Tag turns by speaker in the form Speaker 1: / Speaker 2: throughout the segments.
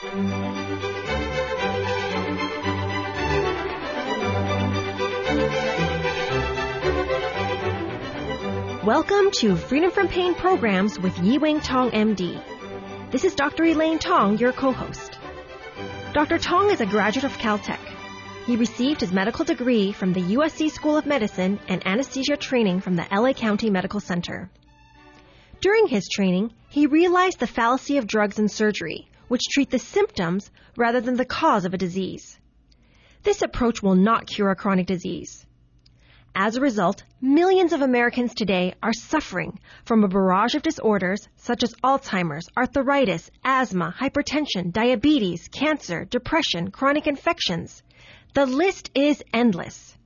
Speaker 1: Welcome to Freedom from Pain Programs with Yi-Wing Tong, MD. This is Dr. Elaine Tong, your co-host. Dr. Tong is a graduate of Caltech. He received his medical degree from the USC School of Medicine and anesthesia training from the LA County Medical Center. During his training, he realized the fallacy of drugs and surgery, which treat the symptoms rather than the cause of a disease. This approach will not cure a chronic disease. As a result, millions of Americans today are suffering from a barrage of disorders such as Alzheimer's, arthritis, asthma, hypertension, diabetes, cancer, depression, chronic infections. The list is endless.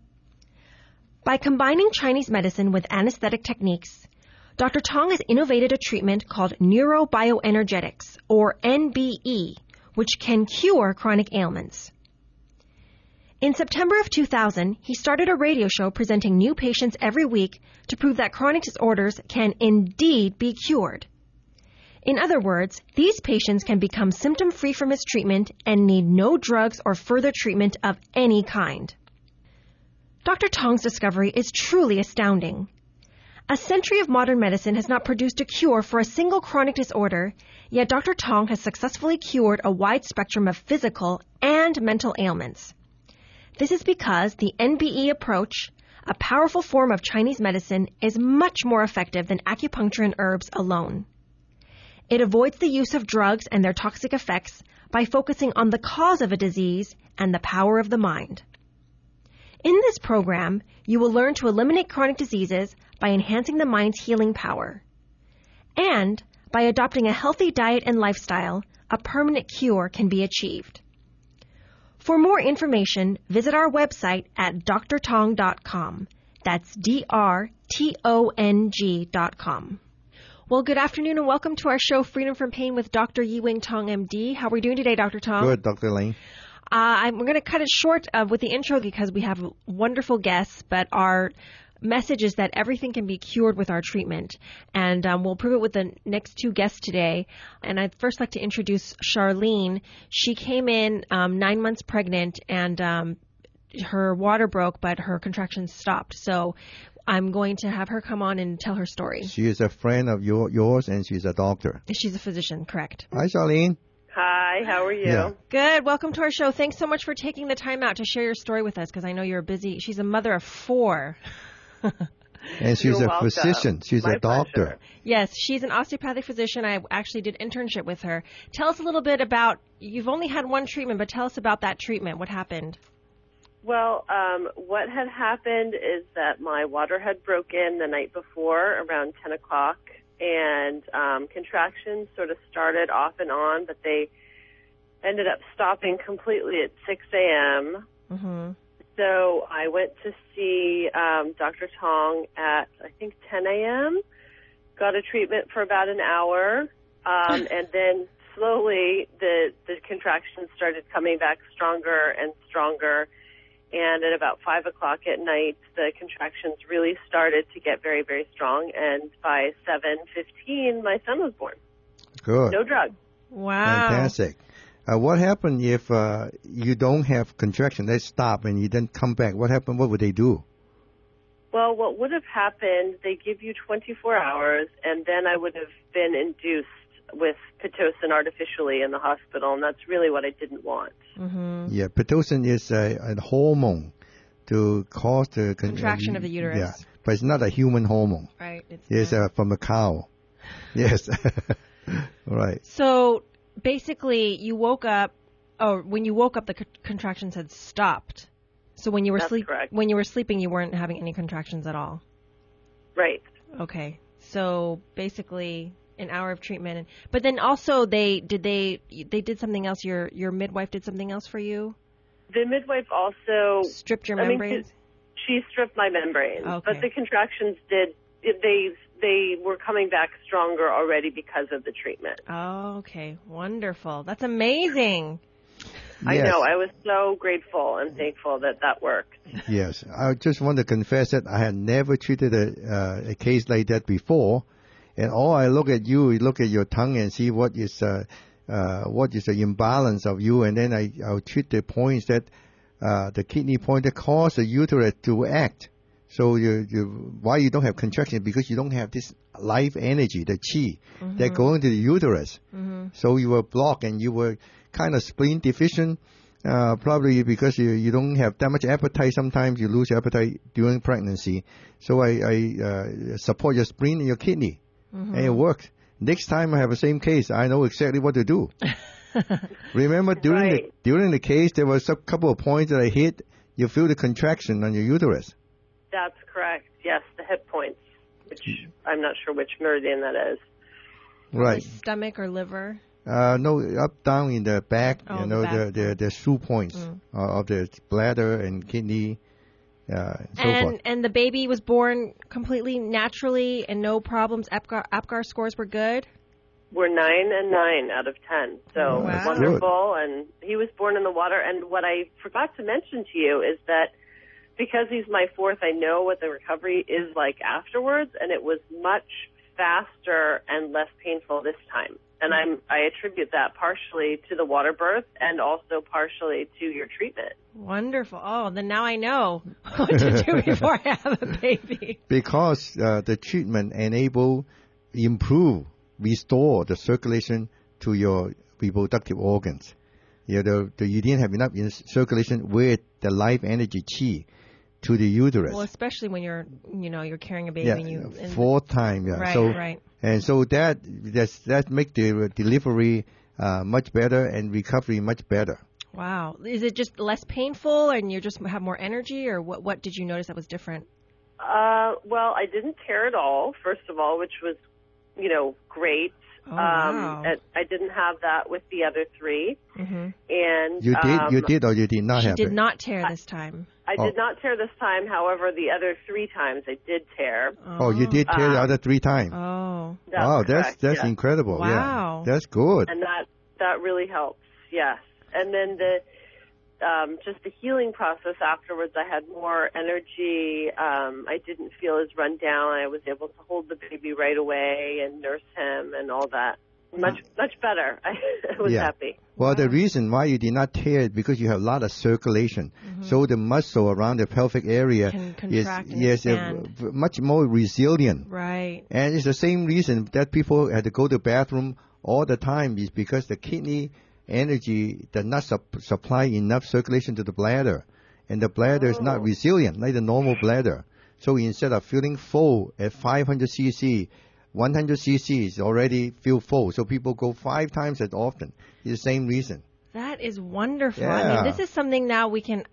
Speaker 1: By combining Chinese medicine with anesthetic techniques, Dr. Tong has innovated a treatment called neurobioenergetics, or NBE, which can cure chronic ailments. In September of 2000, he started a radio show presenting new patients every week to prove that chronic disorders can indeed be cured. In other words, these patients can become symptom-free from his treatment and need no drugs or further treatment of any kind. Dr. Tong's discovery is truly astounding. A century of modern medicine has not produced a cure for a single chronic disorder, yet Dr. Tong has successfully cured a wide spectrum of physical and mental ailments. This is because the NBE approach, a powerful form of Chinese medicine, is much more effective than acupuncture and herbs alone. It avoids the use of drugs and their toxic effects by focusing on the cause of a disease and the power of the mind. In this program, you will learn to eliminate chronic diseases by enhancing the mind's healing power. And by adopting a healthy diet and lifestyle, a permanent cure can be achieved. For more information, visit our website at drtong.com. That's drtong.com. Well, good afternoon and welcome to our show, Freedom from Pain with Dr. Yi-Wing Tong, MD. How are we doing today, Dr. Tong?
Speaker 2: Good, Dr. Lane.
Speaker 1: We're going to cut it short with the intro because we have wonderful guests, but our message is that everything can be cured with our treatment. And we'll prove it with the next two guests today. And I'd first like to introduce Charlene. She came in 9 months pregnant and her water broke, but her contractions stopped. So I'm going to have her come on and tell her story.
Speaker 2: She is a friend of yours and she's a doctor.
Speaker 1: She's a physician, correct.
Speaker 2: Hi, Charlene.
Speaker 3: Hi, how are you?
Speaker 2: Yeah.
Speaker 1: Good. Welcome to our show. Thanks so much for taking the time out to share your story with us because I know you're busy. She's a mother of 4.
Speaker 2: And she's a physician. She's
Speaker 3: My
Speaker 2: a doctor.
Speaker 3: pleasure.
Speaker 1: Yes, she's an osteopathic physician. I actually did internship with her. Tell us a little bit about, you've only had one treatment, but tell us about that treatment. What happened?
Speaker 3: Well, what had happened is that my water had broken the night before around 10 o'clock, and contractions sort of started off and on, but they ended up stopping completely at 6 a.m.
Speaker 1: Mm-hmm.
Speaker 3: So I went to see Dr. Tong at, I think, 10 a.m., got a treatment for about an hour, and then slowly the contractions started coming back stronger and stronger. And at about 5 o'clock at night, the contractions really started to get very, very strong. And by 7:15, my son was born.
Speaker 2: Good.
Speaker 3: No drugs.
Speaker 1: Wow.
Speaker 2: Fantastic. What happened if you don't have contraction? They stop and you then come back. What happened? What would they do?
Speaker 3: Well, what would have happened, they give you 24 hours, and then I would have been induced with Pitocin artificially in the hospital, and that's really what I didn't want.
Speaker 1: Mm-hmm.
Speaker 2: Yeah, Pitocin is a hormone to cause the
Speaker 1: Contraction of the uterus.
Speaker 2: Yeah, but it's not a human hormone.
Speaker 1: Right.
Speaker 2: It's from a cow. Yes. Right.
Speaker 1: So basically, you woke up, when you woke up, the contractions had stopped. So when you were when you were sleeping, you weren't having any contractions at all.
Speaker 3: Right.
Speaker 1: Okay. So basically, an hour of treatment, but then also they did something else. Your midwife did something else for you.
Speaker 3: The midwife also
Speaker 1: stripped your membranes.
Speaker 3: She stripped my membranes,
Speaker 1: okay.
Speaker 3: But the contractions they were coming back stronger already because of the treatment.
Speaker 1: Oh, okay, wonderful. That's amazing.
Speaker 2: Yes.
Speaker 3: I know. I was so grateful and thankful that worked.
Speaker 2: Yes. I just want to confess that I had never treated a case like that before. And all I look at you, look at your tongue and see what is what is the imbalance of you, and then I'll treat the points that the kidney point that cause the uterus to act. So why you don't have contraction? Because you don't have this life energy, the chi, that go into the uterus. So you were blocked and you were kind of spleen deficient, probably because you don't have that much appetite. Sometimes you lose appetite during pregnancy. So I support your spleen and your kidney, and it works. Next time I have the same case, I know exactly what to do. Remember, during the case, there was a couple of points that I hit. You feel the contraction on your uterus.
Speaker 3: That's correct. Yes, the hip points, which I'm not sure which meridian that is.
Speaker 2: Right.
Speaker 1: Stomach or liver?
Speaker 2: No, up, down in the back.
Speaker 1: Oh,
Speaker 2: the 2 points of the bladder and kidney, and so forth.
Speaker 1: And the baby was born completely naturally and no problems. APGAR scores were good.
Speaker 3: We're 9 and 9 out of 10. So wonderful. Good. And he was born in the water. And what I forgot to mention to you is that because he's my fourth, I know what the recovery is like afterwards, and it was much faster and less painful this time. And I attribute that partially to the water birth and also partially to your treatment.
Speaker 1: Wonderful. Oh, then now I know what to do before I have a baby.
Speaker 2: Because the treatment improve, restore the circulation to your reproductive organs. You didn't have enough circulation with the life energy chi to the uterus.
Speaker 1: Well, especially when you're carrying a baby.
Speaker 2: Yeah, fourth time. Yeah.
Speaker 1: Right.
Speaker 2: And so that make the delivery much better and recovery much better.
Speaker 1: Wow. Is it just less painful and you just have more energy, or what did you notice that was different?
Speaker 3: Well, I didn't tear at all, first of all, which was, great.
Speaker 1: Oh, wow.
Speaker 3: I didn't have that with the other three.
Speaker 1: Mm-hmm.
Speaker 3: And
Speaker 2: you did or you did not have it?
Speaker 1: She did not tear this time.
Speaker 3: I did not tear this time. However, the other 3 times I did tear.
Speaker 2: Oh, you did tear the other 3 times.
Speaker 1: Oh.
Speaker 2: Wow, that's incredible.
Speaker 1: Wow.
Speaker 2: Yeah, that's good.
Speaker 3: And that really helps. Yes. And then just the healing process afterwards, I had more energy. I didn't feel as run down. I was able to hold the baby right away and nurse him and all that. Much better. I was happy.
Speaker 2: Well, the reason why you did not tear it because you have a lot of circulation. Mm-hmm. So the muscle around the pelvic area is much more resilient.
Speaker 1: Right.
Speaker 2: And it's the same reason that people had to go to the bathroom all the time is because the kidney energy does not supply enough circulation to the bladder. And the bladder is not resilient like the normal bladder. So instead of feeling full at 500 cc, 100 cc's already feel full. So people go 5 times as often. It's the same reason.
Speaker 1: That is wonderful.
Speaker 2: Yeah.
Speaker 1: I mean, this is something now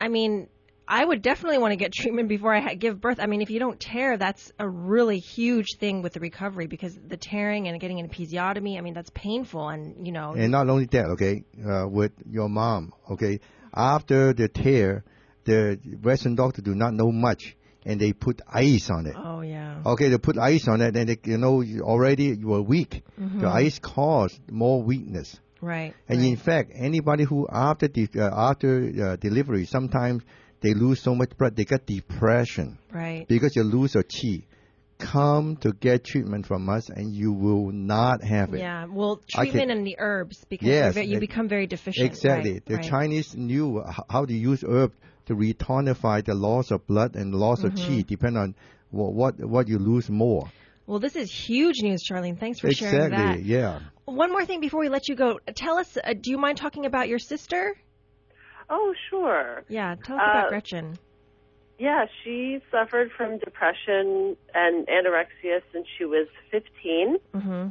Speaker 1: I would definitely want to get treatment before I give birth. I mean, if you don't tear, that's a really huge thing with the recovery because the tearing and getting an episiotomy, I mean, that's painful and, And
Speaker 2: not only that, okay, with your mom, okay, after the tear, the Western doctor do not know much. And they put ice on it.
Speaker 1: Oh, yeah.
Speaker 2: Okay, they put ice on it, and already you were weak. Mm-hmm. The ice caused more weakness.
Speaker 1: Right.
Speaker 2: And in fact, anybody who after delivery, sometimes they lose so much blood, they get depression.
Speaker 1: Right.
Speaker 2: Because you lose your chi. Come to get treatment from us, and you will not have it.
Speaker 1: Yeah, well, treatment and the herbs, because you become very deficient.
Speaker 2: Exactly.
Speaker 1: Right,
Speaker 2: the Chinese knew how to use herbs to retonify the loss of blood and loss of chi, depending on what you lose more.
Speaker 1: Well, this is huge news, Charlene. Thanks for sharing that.
Speaker 2: Exactly, yeah.
Speaker 1: One more thing before we let you go. Tell us, do you mind talking about your sister?
Speaker 3: Oh, sure.
Speaker 1: Yeah, tell us about Gretchen.
Speaker 3: Yeah, she suffered from depression and anorexia since she was 15.
Speaker 1: Mm-hmm.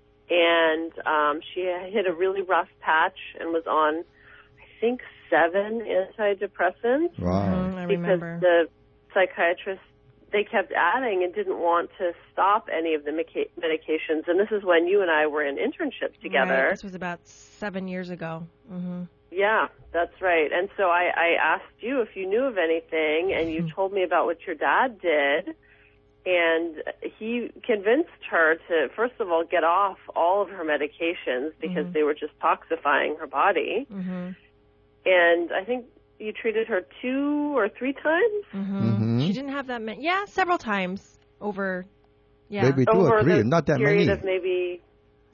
Speaker 3: And she hit a really rough patch and was on, I think, 7 antidepressants.
Speaker 2: Wow.
Speaker 1: I
Speaker 3: because
Speaker 1: remember.
Speaker 3: The psychiatrists, they kept adding and didn't want to stop any of the medications. And this is when you and I were in internships together.
Speaker 1: Right. This was about 7 years ago. Mm-hmm.
Speaker 3: Yeah, that's right. And so I asked you if you knew of anything, and you told me about what your dad did. And he convinced her to, first of all, get off all of her medications because they were just toxifying her body.
Speaker 1: Mm-hmm.
Speaker 3: And I think you treated her 2 or 3 times?
Speaker 2: Mm-hmm.
Speaker 1: She didn't have that many. Yeah, several times over. Yeah.
Speaker 2: Maybe 2 or 3, not that many.
Speaker 3: Period of maybe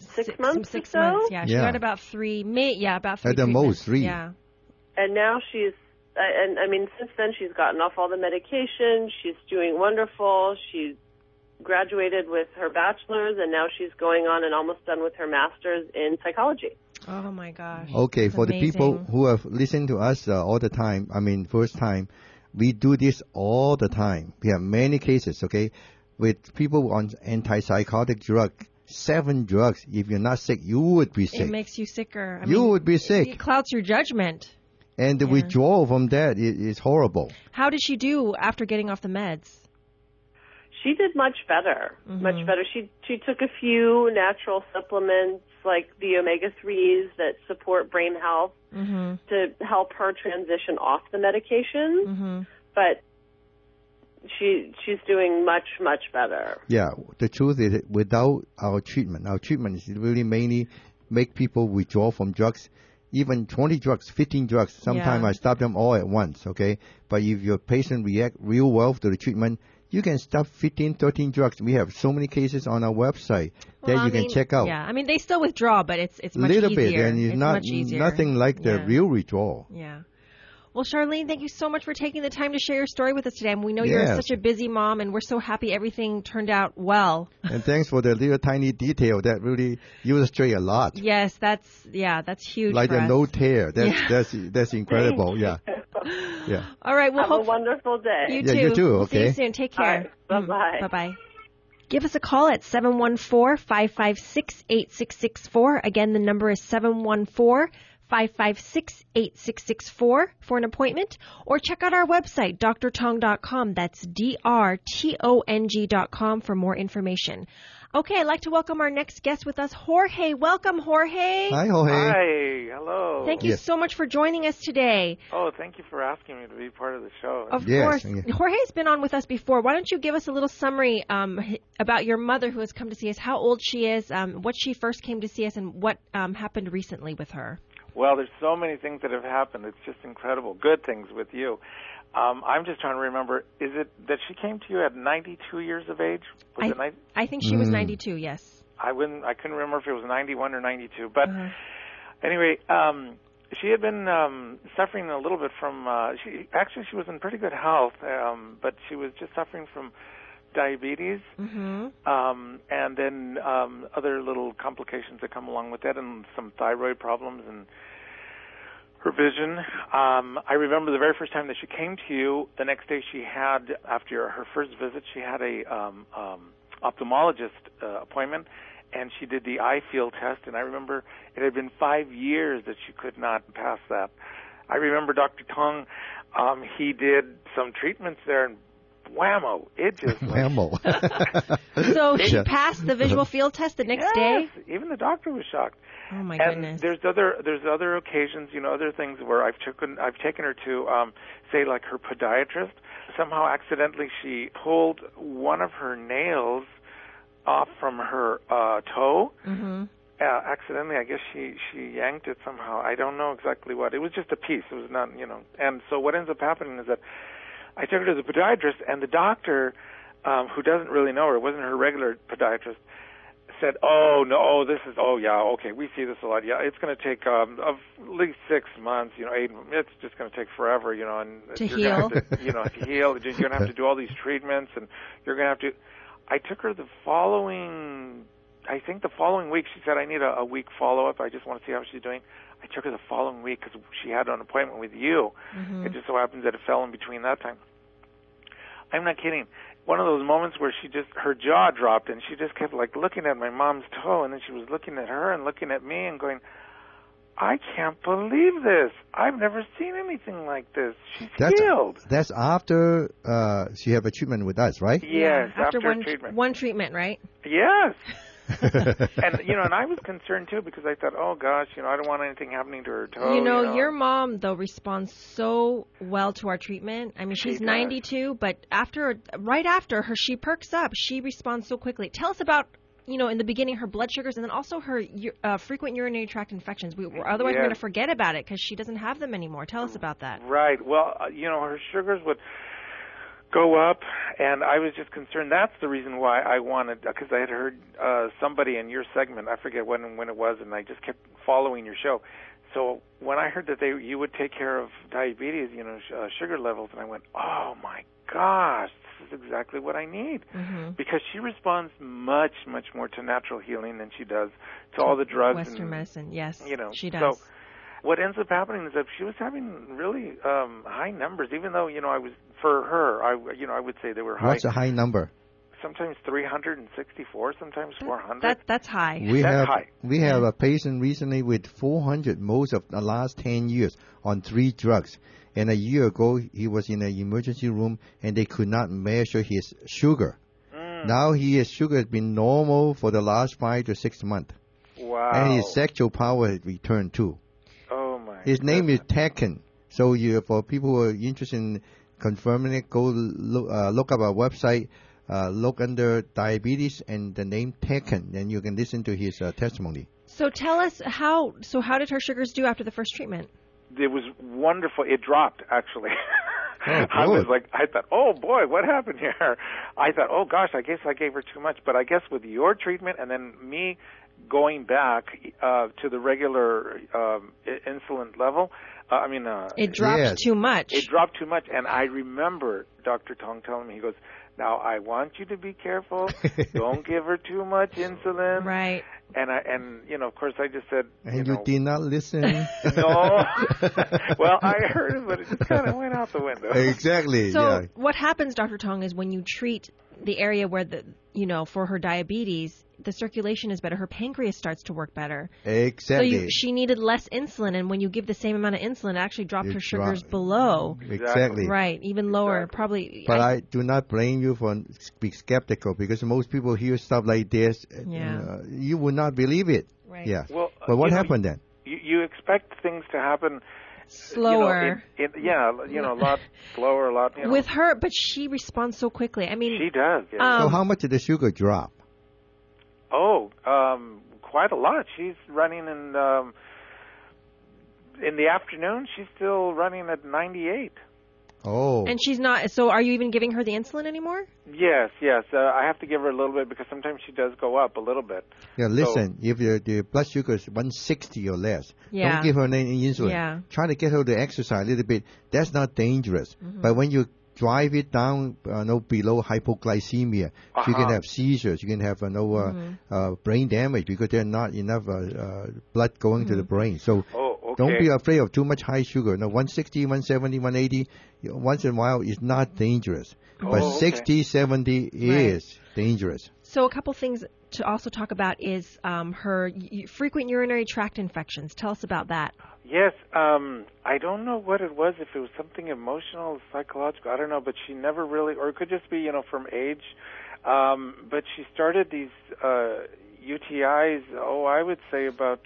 Speaker 3: 6 months
Speaker 1: Six
Speaker 3: or so.
Speaker 1: months, yeah. She
Speaker 2: Yeah.
Speaker 1: got about three, about three
Speaker 2: At the
Speaker 1: treatments.
Speaker 2: most, 3.
Speaker 1: Yeah.
Speaker 3: And now she's, and I mean, since then she's gotten off all the medication. She's doing wonderful. She's graduated with her bachelor's, and now she's going on and almost done with her master's in psychology.
Speaker 1: Oh my gosh.
Speaker 2: Okay,
Speaker 1: That's
Speaker 2: for the people
Speaker 1: amazing.
Speaker 2: who have listened to us all the time, I mean, first time, we do this all the time. We have many cases, okay, with people on antipsychotic drug, 7 drugs. If you're not sick, you would be
Speaker 1: It
Speaker 2: sick.
Speaker 1: makes you sicker. I
Speaker 2: You
Speaker 1: mean,
Speaker 2: would be
Speaker 1: It
Speaker 2: sick.
Speaker 1: clouds your judgment.
Speaker 2: And the
Speaker 1: Yeah.
Speaker 2: withdrawal from that is horrible.
Speaker 1: How did she do after getting off the meds?
Speaker 3: She did much better, much better. She took a few natural supplements like the omega-3s that support brain health to help her transition off the medication. But she's doing much, much better.
Speaker 2: Yeah, the truth is without our treatment is really mainly make people withdraw from drugs, even 20 drugs, 15 drugs. Sometimes
Speaker 1: Yeah.
Speaker 2: I stop them all at once, okay? But if your patient react real well to the treatment, you can stop 15, 13 drugs. We have so many cases on our website that
Speaker 1: Well,
Speaker 2: you can check out.
Speaker 1: Yeah, I mean, they still withdraw, but it's much
Speaker 2: Little
Speaker 1: easier.
Speaker 2: bit, and it's not
Speaker 1: much easier.
Speaker 2: nothing like the
Speaker 1: Yeah.
Speaker 2: real withdrawal.
Speaker 1: Yeah. Well, Charlene, thank you so much for taking the time to share your story with us today. And we know you're
Speaker 2: Yes.
Speaker 1: such a busy mom, and we're so happy everything turned out well.
Speaker 2: And thanks for the little tiny detail that really illustrate a lot.
Speaker 1: Yes, that's huge.
Speaker 2: Like
Speaker 1: for
Speaker 2: a
Speaker 1: us.
Speaker 2: no tear. That's incredible. Yeah. Yeah.
Speaker 1: All right. Well,
Speaker 3: Have a wonderful day.
Speaker 1: You
Speaker 2: Yeah,
Speaker 1: too.
Speaker 2: you too,
Speaker 1: We'll see you
Speaker 2: okay.
Speaker 1: soon. Take
Speaker 3: All
Speaker 1: care.
Speaker 3: right. Bye-bye.
Speaker 1: Bye-bye. Give us a call at 714-556-8664. Again, the number is 714-556-8664 for an appointment. Or check out our website, drtong.com. That's drtong.com for more information. Okay, I'd like to welcome our next guest with us, Jorge. Welcome, Jorge.
Speaker 2: Hi, Jorge.
Speaker 4: Hi, hello.
Speaker 1: Thank you
Speaker 2: Yes.
Speaker 1: so much for joining us today.
Speaker 4: Oh, thank you for asking me to be part of the show.
Speaker 1: Of
Speaker 2: Yes,
Speaker 1: course.
Speaker 2: yeah.
Speaker 1: Jorge's been on with us before. Why don't you give us a little summary about your mother who has come to see us, how old she is, what she first came to see us, and what happened recently with her?
Speaker 4: Well, there's so many things that have happened. It's just incredible. Good things with you. I'm just trying to remember, is it that she came to you at 92 years of age? Was it 90?
Speaker 1: I think she was 92, yes.
Speaker 4: I couldn't remember if it was 91 or 92. But anyway, she had been suffering a little bit from, she was in pretty good health, but she was just suffering from diabetes, and then other little complications that come along with that, and some thyroid problems and her vision. I remember the very first time that she came to you, the next day she had, after her first visit, she had a ophthalmologist appointment, and she did the eye field test, and I remember it had been 5 years that she could not pass that. I remember Dr. Tong, he did some treatments there, and whammo, it just
Speaker 2: Whammo.
Speaker 1: So she passed the visual field test the next day?
Speaker 4: Yes, even the doctor was shocked.
Speaker 1: Oh, my
Speaker 4: And
Speaker 1: goodness.
Speaker 4: there's other occasions, other things where I've taken her to, say, like her podiatrist. Somehow, accidentally, she pulled one of her nails off from her toe. Accidentally, I guess she yanked it somehow. I don't know exactly what. It was just a piece. It was not, And so what ends up happening is that I took her to the podiatrist, and the doctor, who doesn't really know her, it wasn't her regular podiatrist, said, "Oh no, we see this a lot. Yeah, it's going to take at least 6 months, 8. It's just going to take forever, and
Speaker 1: To
Speaker 4: you're
Speaker 1: heal.
Speaker 4: Gonna have to, to heal. You're going to have to do all these treatments, and you're going to have to." I took her the following week. She said, "I need a week follow-up. I just want to see how she's doing." I took her the following week because she had an appointment with you. It just so happens that it fell in between that time. I'm not kidding. One of those moments where her jaw dropped, and she just kept looking at my mom's toe, and then she was looking at her and looking at me and going, "I can't believe this. I've never seen anything like this. She's healed."
Speaker 2: That's after she have a treatment with us, right?
Speaker 4: Yes, after
Speaker 1: one
Speaker 4: treatment.
Speaker 1: One treatment, right?
Speaker 4: Yes. And and I was concerned too because I thought, oh gosh, I don't want anything happening to her toe.
Speaker 1: Your mom though responds so well to our treatment. I mean, she's 92, but right after her, she perks up. She responds so quickly. Tell us about, in the beginning, her blood sugars, and then also her frequent urinary tract infections. Otherwise, we're going to forget about it because she doesn't have them anymore. Tell us about that.
Speaker 4: Right. Well, her sugars would go up, and I was just concerned. That's the reason why I wanted, because I had heard somebody in your segment, I forget when it was, and I just kept following your show. So when I heard that you would take care of diabetes, sugar levels, and I went, oh my gosh, this is exactly what I need, because she responds much, much more to natural healing than she does to all the drugs.
Speaker 1: Western medicine, yes, she does.
Speaker 4: So what ends up happening is that she was having really high numbers, even though, I was, for her, I would say they were high.
Speaker 2: What's a high number?
Speaker 4: Sometimes 364, sometimes 400.
Speaker 1: That's high.
Speaker 2: We have a patient recently with 400 most of the last 10 years on 3 drugs. And a year ago, he was in an emergency room, and they could not measure his sugar. Now his sugar has been normal for the last 5 to 6 months.
Speaker 4: Wow.
Speaker 2: And his sexual power has returned too.
Speaker 4: Oh, my
Speaker 2: His name is Tekken. So for people who are interested in confirming it, go look up our website, look under diabetes and the name Tekken, and you can listen to his testimony.
Speaker 1: So tell us how did her sugars do after the first treatment?
Speaker 4: It was wonderful. It dropped, actually.
Speaker 2: Oh,
Speaker 4: I thought, oh boy, what happened here? I thought, oh gosh, I guess I gave her too much. But I guess with your treatment and then me going back to the regular insulin level,
Speaker 1: it dropped too much.
Speaker 4: It dropped too much, and I remember Dr. Tong telling me, he goes, now I want you to be careful. Don't give her too much insulin.
Speaker 1: Right.
Speaker 4: And of course I just said,
Speaker 2: and you did not listen.
Speaker 4: No. Well, I heard it, but it just kind of went out the window.
Speaker 2: Exactly.
Speaker 1: So what happens, Dr. Tong, is when you treat the area where for her diabetes, the circulation is better. Her pancreas starts to work better.
Speaker 2: Exactly.
Speaker 1: So she needed less insulin, and when you give the same amount of insulin, it actually dropped her sugars below.
Speaker 2: Exactly.
Speaker 1: Right, even lower, probably.
Speaker 2: But I do not blame you for being skeptical, because most people hear stuff like this, you would not believe it.
Speaker 1: Right.
Speaker 2: Yeah.
Speaker 4: Well,
Speaker 2: but what happened then?
Speaker 4: You expect things to happen
Speaker 1: slower.
Speaker 4: A lot slower, a lot.
Speaker 1: With her, but she responds so quickly. I mean,
Speaker 4: she does. Yeah.
Speaker 2: So how much did the sugar drop?
Speaker 4: Oh, quite a lot. She's running in the afternoon. She's still running at 98.
Speaker 2: Oh.
Speaker 1: And she's not. So are you even giving her the insulin anymore?
Speaker 4: Yes. I have to give her a little bit because sometimes she does go up a little bit.
Speaker 2: Yeah, listen, if the blood sugar is 160 or less, don't give her any insulin.
Speaker 1: Yeah.
Speaker 2: Try to get her to exercise a little bit. That's not dangerous. But when you drive it down below hypoglycemia, you can have seizures, you can have brain damage because there's not enough blood going to the brain. So don't be afraid of too much high sugar. 160, 170, 180, once in a while is not dangerous. But 60, 70 is dangerous.
Speaker 1: So a couple things to also talk about is her frequent urinary tract infections. Tell us about that.
Speaker 4: Yes, I don't know what it was, if it was something emotional, psychological, I don't know, but she never really, or it could just be, from age, but she started these UTIs, I would say about,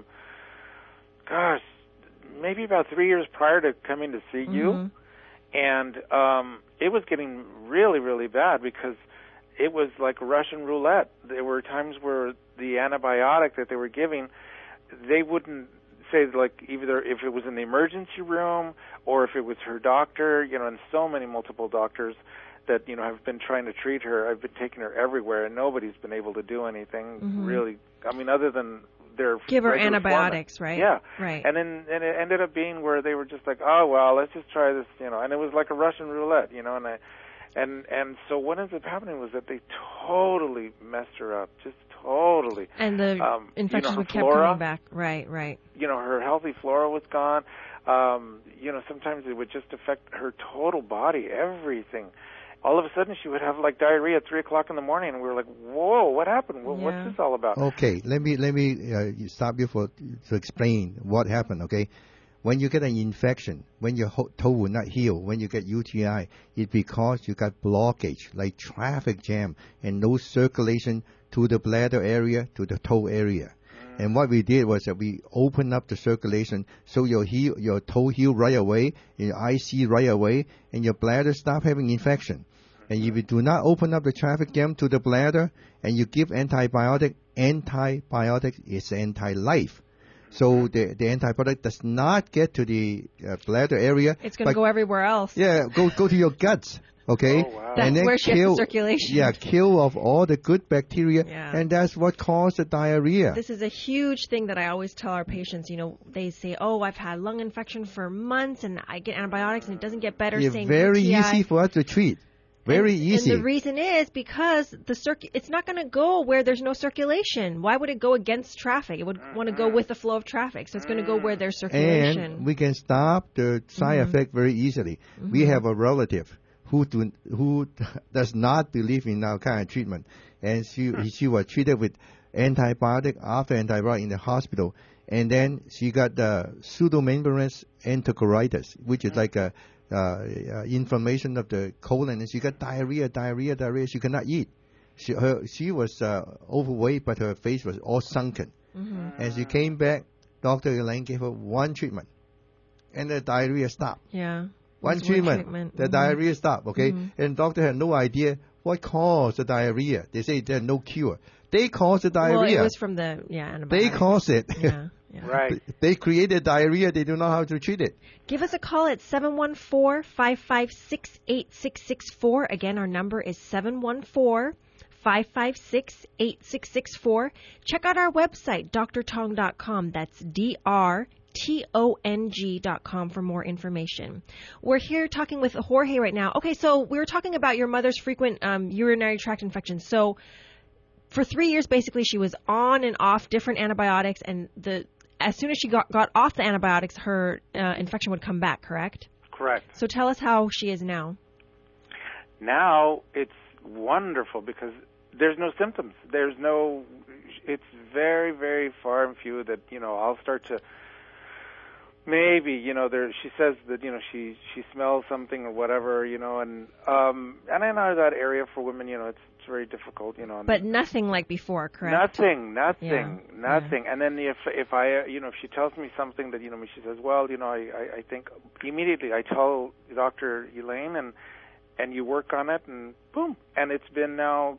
Speaker 4: maybe about 3 years prior to coming to see you, and it was getting really, really bad because it was like Russian roulette. There were times where the antibiotic that they were giving, they wouldn't say, like, either if it was in the emergency room or if it was her doctor, and so many multiple doctors that, have been trying to treat her. I've been taking her everywhere, and nobody's been able to do anything really. I mean, other than their
Speaker 1: give her antibiotics,
Speaker 4: format.
Speaker 1: right?
Speaker 4: Yeah.
Speaker 1: Right.
Speaker 4: And then it ended up being where they were just like, oh, well, let's just try this, and it was like a Russian roulette, and so what ends up happening was that they totally messed her up, just totally.
Speaker 1: And the infections would keep
Speaker 4: flora,
Speaker 1: coming back. Right.
Speaker 4: Her healthy flora was gone. Sometimes it would just affect her total body, everything. All of a sudden, she would have like diarrhea at 3 o'clock in the morning, and we were like, "Whoa, what happened? What's this all about?"
Speaker 2: Okay, let me stop you to explain what happened. Okay, when you get an infection, when your toe will not heal, when you get UTI, it's because you got blockage, like traffic jam, and no circulation to the bladder area, to the toe area. And what we did was that we opened up the circulation so your toe heal right away, your eye see right away, and your bladder stop having infection. And if you do not open up the traffic jam to the bladder and you give antibiotic is anti-life. So the antibiotic does not get to the bladder area.
Speaker 1: It's going to go everywhere else.
Speaker 2: Yeah, go to your guts. Okay,
Speaker 4: Oh, wow.
Speaker 1: That's where she has the circulation.
Speaker 2: Yeah, kill off all the good bacteria,
Speaker 1: Yeah.
Speaker 2: and that's what caused the diarrhea.
Speaker 1: This is a huge thing that I always tell our patients. You know, they say, "Oh, I've had lung infection for months, and I get antibiotics, and it doesn't get better."
Speaker 2: It's
Speaker 1: Same
Speaker 2: very
Speaker 1: UTI.
Speaker 2: easy for us to treat. Very easy.
Speaker 1: And the reason is because it's not going to go where there's no circulation. Why would it go against traffic? It would want to go with the flow of traffic. So it's going to go where there's circulation.
Speaker 2: And we can stop the side effect very easily. We have a relative who does not believe in our kind of treatment, and she was treated with antibiotic after antibiotic in the hospital, and then she got the pseudomembranous enterocolitis, which is like a inflammation of the colon, and she got diarrhea. She could not eat. She was overweight, but her face was all sunken. And she came back. Dr. Elaine gave her one treatment, and the diarrhea stopped.
Speaker 1: Yeah.
Speaker 2: One treatment. The diarrhea stopped, okay? And doctor had no idea what caused the diarrhea. They say there's no cure. They caused the diarrhea.
Speaker 1: Well, it was from the antibiotics.
Speaker 2: They caused it.
Speaker 1: Yeah.
Speaker 4: Right.
Speaker 2: They created diarrhea. They don't know how to treat it.
Speaker 1: Give us a call at 714-556-8664. Again, our number is 714-556-8664. Check out our website, drtong.com. That's drtong.com for more information. We're here talking with Jorge right now. Okay, so we were talking about your mother's frequent urinary tract infections. So for 3 years, basically, she was on and off different antibiotics, and as soon as she got off the antibiotics, her infection would come back, correct?
Speaker 4: Correct.
Speaker 1: So tell us how she is now.
Speaker 4: Now it's wonderful because there's no symptoms. It's very, very far and few that, I'll start to maybe, she says that, she smells something or whatever, and in that area for women, it's very difficult,
Speaker 1: But nothing like before, correct?
Speaker 4: Nothing. And then if I, if she tells me something that, she says, well, I think immediately I tell Dr. Elaine and you work on it and boom. And it's been now,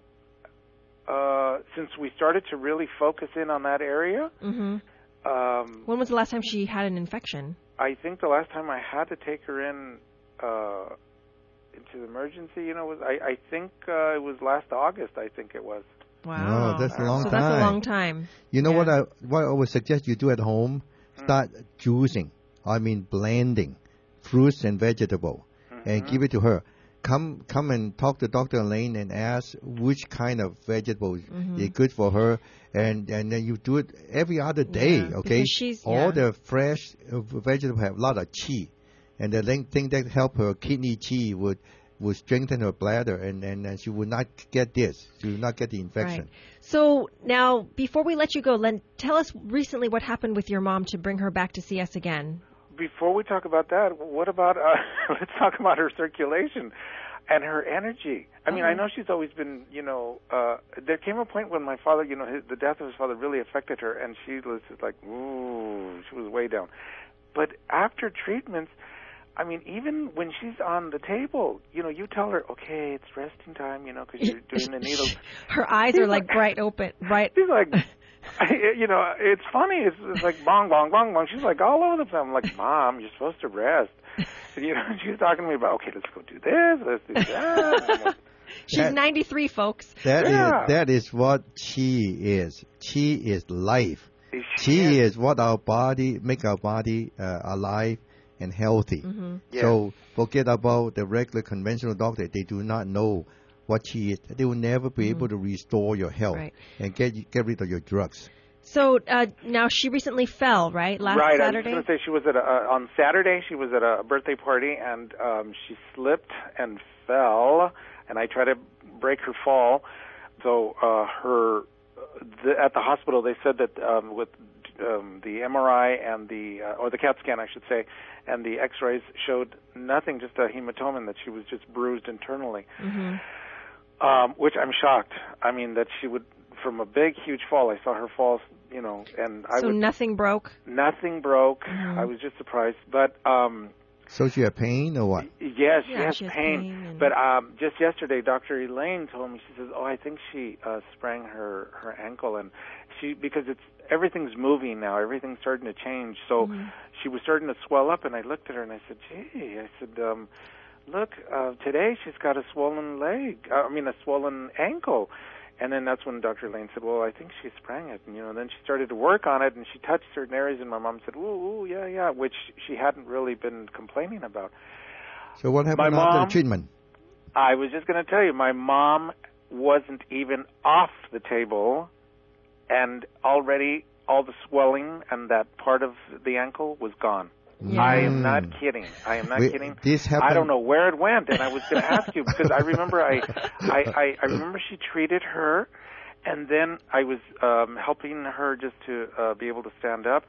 Speaker 4: since we started to really focus in on that area.
Speaker 1: Mm-hmm. When was the last time she had an infection?
Speaker 4: I think the last time I had to take her in, into the emergency, I think it was last August. I think it was.
Speaker 1: Wow,
Speaker 2: oh, that's a long time.
Speaker 1: So that's a long time.
Speaker 2: You know what I would suggest you do at home? Start juicing. I mean blending fruits and vegetable, and give it to her. Come and talk to Dr. Elaine and ask which kind of vegetables is good for her, and then you do it every other day. Okay, all the fresh vegetables have a lot of qi. And the thing that help her kidney qi would strengthen her bladder, and she would not get this. She would not get the infection.
Speaker 1: Right. So now, before we let you go, Len, tell us recently what happened with your mom to bring her back to see us again.
Speaker 4: Before we talk about that, what about, let's talk about her circulation and her energy. I mean, I know she's always been, there came a point when my father, the death of his father really affected her, and she was just like, ooh, she was way down. But after treatments, I mean, even when she's on the table, you tell her, okay, it's resting time, because you're doing the needles.
Speaker 1: Her eyes are like bright open, right?
Speaker 4: She's like, it's funny. It's like bong, bong, bong, bong. She's like all over the place. I'm like, Mom, you're supposed to rest. And, she's talking to me about, okay, let's go do this, let's do that.
Speaker 1: She's 93, folks.
Speaker 2: That is what qi is. Qi is life. Qi is what make our body alive and healthy.
Speaker 4: Yes.
Speaker 2: So forget about the regular conventional doctor. They do not know what qi is. They will never be able to restore your health and get rid of your drugs.
Speaker 1: So now she recently fell, right? Last Saturday?
Speaker 4: I was going to say she was on Saturday. She was at a birthday party and she slipped and fell, and I tried to break her fall. So at the hospital they said that with the MRI and or the CAT scan, I should say, and the X-rays showed nothing, just a hematoma, and that she was just bruised internally. Which I'm shocked. I mean, that she would, from a big, huge fall. I saw her fall, and
Speaker 1: nothing broke?
Speaker 4: Nothing broke. I was just surprised. But
Speaker 2: so she had pain or what?
Speaker 4: Yes, she has pain. But just yesterday, Dr. Elaine told me, she says, I think she sprained her ankle, and because everything's moving now, everything's starting to change. So she was starting to swell up, and I looked at her and I said, "Gee," I said, "Look, today she's got a swollen leg. A swollen ankle." And then that's when Dr. Lane said, "Well, I think she sprang it." And then she started to work on it, and she touched certain areas, and my mom said, "Ooh, yeah," which she hadn't really been complaining about.
Speaker 2: So what happened after the treatment?
Speaker 4: I was just going to tell you, my mom wasn't even off the table, and already all the swelling and that part of the ankle was gone.
Speaker 1: Yeah.
Speaker 4: I am not kidding. Kidding.
Speaker 2: This happened.
Speaker 4: I don't know where it went, and I was going to ask you because I remember I remember she treated her, and then I was helping her just to be able to stand up.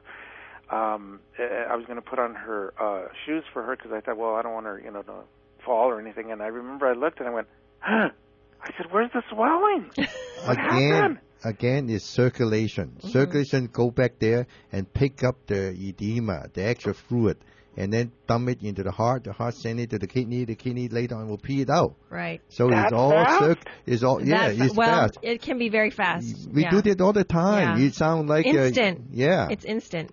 Speaker 4: I was going to put on her shoes for her because I thought, well, I don't want her, to fall or anything. And I remember I looked and I went, "Huh." I said, "Where's the swelling? What happened?"
Speaker 2: Again, it's circulation. Circulation go back there and pick up the edema, the extra fluid, and then dump it into the heart send it to the kidney later on will pee it out.
Speaker 1: Right.
Speaker 2: So
Speaker 4: it's all fast?
Speaker 2: It's fast.
Speaker 1: It can be very fast.
Speaker 2: We do that all the time.
Speaker 1: Yeah.
Speaker 2: It sounds like
Speaker 1: instant.
Speaker 2: It's
Speaker 1: instant.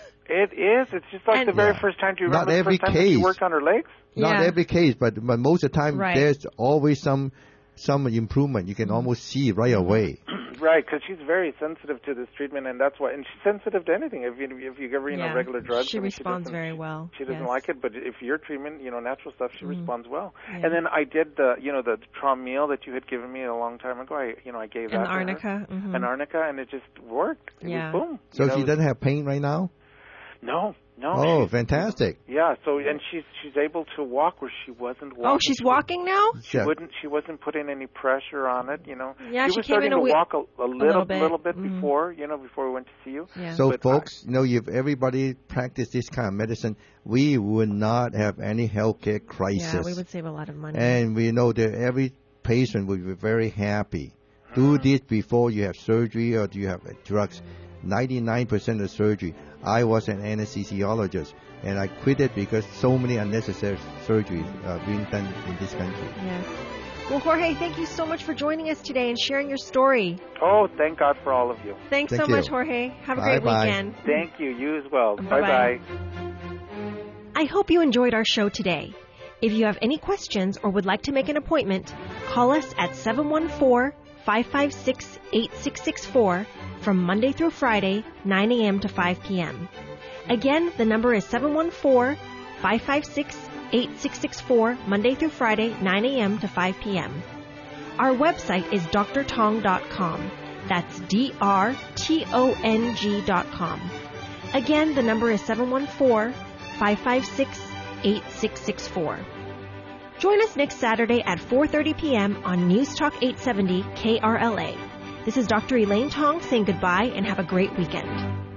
Speaker 4: It is. It's just like the very first time. Do you remember the first time that you worked on her legs?
Speaker 2: Not every case, but most of the time there's always some improvement. You can almost see right away.
Speaker 4: Right, because she's very sensitive to this treatment, and that's why. And she's sensitive to anything. If you give her regular drugs,
Speaker 1: she responds very well.
Speaker 4: She doesn't like it, but if your treatment, natural stuff, she responds well.
Speaker 1: Yeah.
Speaker 4: And then I did the Traumeel that you had given me a long time ago. I gave that
Speaker 1: an
Speaker 4: to
Speaker 1: arnica,
Speaker 4: her. An arnica, and it just worked. It was boom.
Speaker 2: So she doesn't have pain right now?
Speaker 4: No.
Speaker 2: Oh, fantastic!
Speaker 4: Yeah. So and she's able to walk where she wasn't walking.
Speaker 1: Oh, she's walking now.
Speaker 4: She wasn't putting any pressure on it.
Speaker 1: Yeah,
Speaker 4: she was starting to walk a little bit before before we went to see you.
Speaker 1: Yeah.
Speaker 2: So folks, if everybody practiced this kind of medicine, we would not have any healthcare crisis.
Speaker 1: Yeah, we would save a lot of money.
Speaker 2: And we know that every patient would be very happy. Do this before you have surgery or do you have drugs. 99% of surgery. I was an anesthesiologist, and I quit it because so many unnecessary surgeries are being done in this country.
Speaker 1: Yes. Well, Jorge, thank you so much for joining us today and sharing your story.
Speaker 4: Oh, thank God for all of you.
Speaker 1: Thanks so much, Jorge. Have a great weekend.
Speaker 4: Thank you. You as well.
Speaker 1: Bye-bye. I hope you enjoyed our show today. If you have any questions or would like to make an appointment, call us at 714-556-8664 from Monday through Friday, 9 a.m. to 5 p.m. Again, the number is 714-556-8664, Monday through Friday, 9 a.m. to 5 p.m. Our website is drtong.com. That's drtong.com. Again, the number is 714-556-8664. Join us next Saturday at 4:30 p.m. on News Talk 870 KRLA. This is Dr. Elaine Tong saying goodbye and have a great weekend.